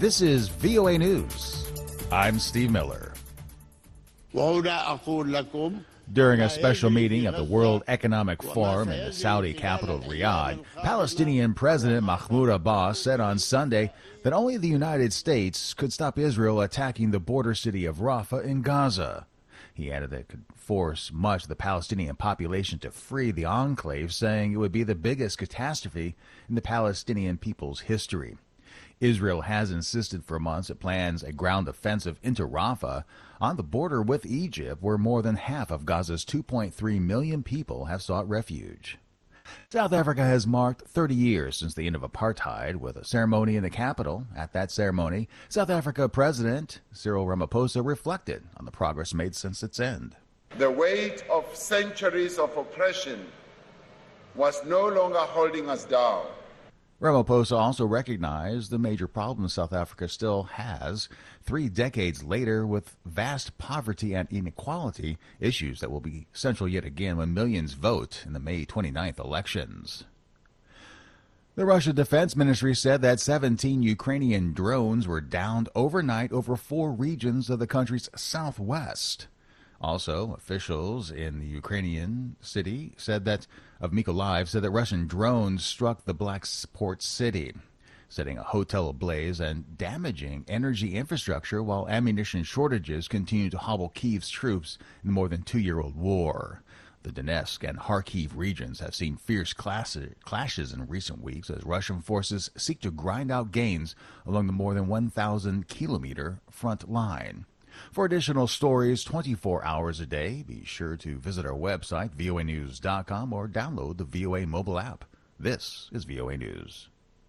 This is VOA News. I'm Steve Miller. During a special meeting of the World Economic Forum in the Saudi capital Riyadh, Palestinian President Mahmoud Abbas said on Sunday that only the United States could stop Israel attacking the border city of Rafah in Gaza. He added that it could force much of the Palestinian population to flee the enclave, saying it would be the biggest catastrophe in the Palestinian people's history. Israel has insisted for months it plans a ground offensive into Rafah on the border with Egypt, where more than half of Gaza's 2.3 million people have sought refuge. South Africa has marked 30 years since the end of apartheid with a ceremony in the capital. At that ceremony, South Africa President Cyril Ramaphosa reflected on the progress made since its end. The weight of centuries of oppression was no longer holding us down. Ramaphosa also recognized the major problems South Africa still has 3 decades later, with vast poverty and inequality, issues that will be central yet again when millions vote in the May 29th elections. The Russian Defense Ministry said that 17 Ukrainian drones were downed overnight over 4 regions of the country's southwest. Also, officials in the Ukrainian city of Mykolaiv said that Russian drones struck the Black port city, setting a hotel ablaze and damaging energy infrastructure while ammunition shortages continue to hobble Kyiv's troops in the more than 2-year-old war. The Donetsk and Kharkiv regions have seen fierce clashes in recent weeks as Russian forces seek to grind out gains along the more than 1,000-kilometer front line. For additional stories 24 hours a day, be sure to visit our website, voanews.com, or download the VOA mobile app. This is VOA News.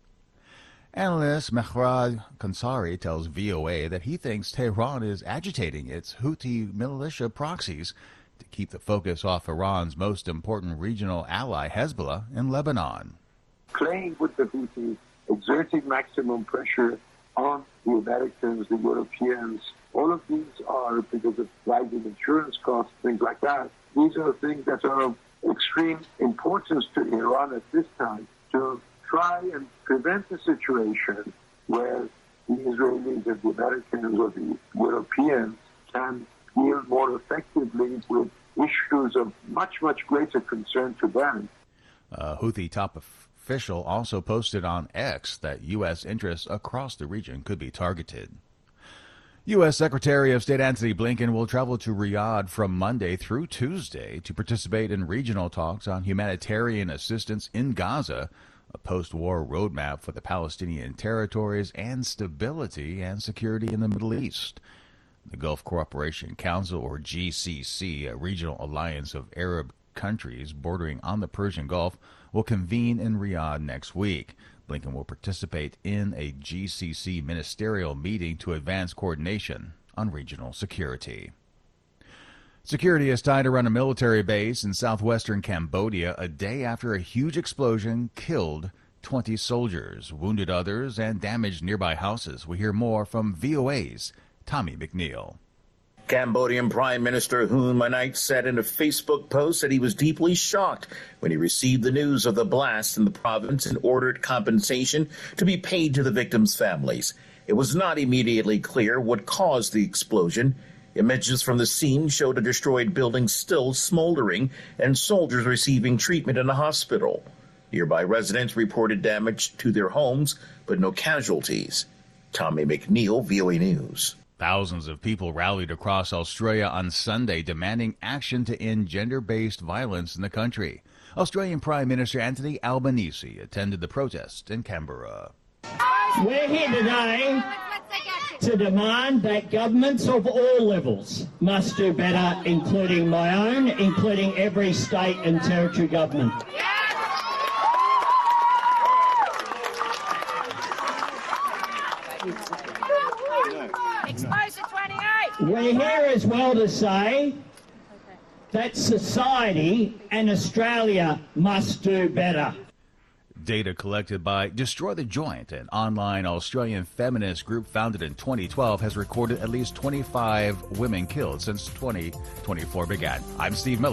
Analyst Mehrad Kansari tells VOA that he thinks Tehran is agitating its Houthi militia proxies to keep the focus off Iran's most important regional ally, Hezbollah, in Lebanon. Playing with the Houthis, exerting maximum pressure on the Americans, the Europeans, all of these are, because of rising insurance costs, things like that, these are things that are of extreme importance to Iran at this time, to try and prevent a situation where the Israelis and the Americans or the Europeans can deal more effectively with issues of much, much greater concern to them. Houthi top official also posted on X that U.S. interests across the region could be targeted. U.S. Secretary of State Antony Blinken will travel to Riyadh from Monday through Tuesday to participate in regional talks on humanitarian assistance in Gaza, a post-war roadmap for the Palestinian territories, and stability and security in the Middle East. The Gulf Cooperation Council, or GCC, a regional alliance of Arab countries bordering on the Persian Gulf, will convene in Riyadh next week. Blinken will participate in a GCC ministerial meeting to advance coordination on regional security. Security is tied around a military base in southwestern Cambodia a day after a huge explosion killed 20 soldiers, wounded others, and damaged nearby houses. We hear more from VOA's Tommy McNeil. Cambodian Prime Minister Hun Manet said in a Facebook post that he was deeply shocked when he received the news of the blast in the province and ordered compensation to be paid to the victims' families. It was not immediately clear what caused the explosion. Images from the scene showed a destroyed building still smoldering and soldiers receiving treatment in a hospital. Nearby residents reported damage to their homes, but no casualties. Tommy McNeil, VOA News. Thousands of people rallied across Australia on Sunday demanding action to end gender-based violence in the country. Australian Prime Minister Anthony Albanese attended the protest in Canberra. We're here today to demand that governments of all levels must do better, including my own, including every state and territory government. Exposure 28. We're here as well to say that society and Australia must do better. Data collected by Destroy the Joint, an online Australian feminist group founded in 2012, has recorded at least 25 women killed since 2024 began. I'm Steve Miller.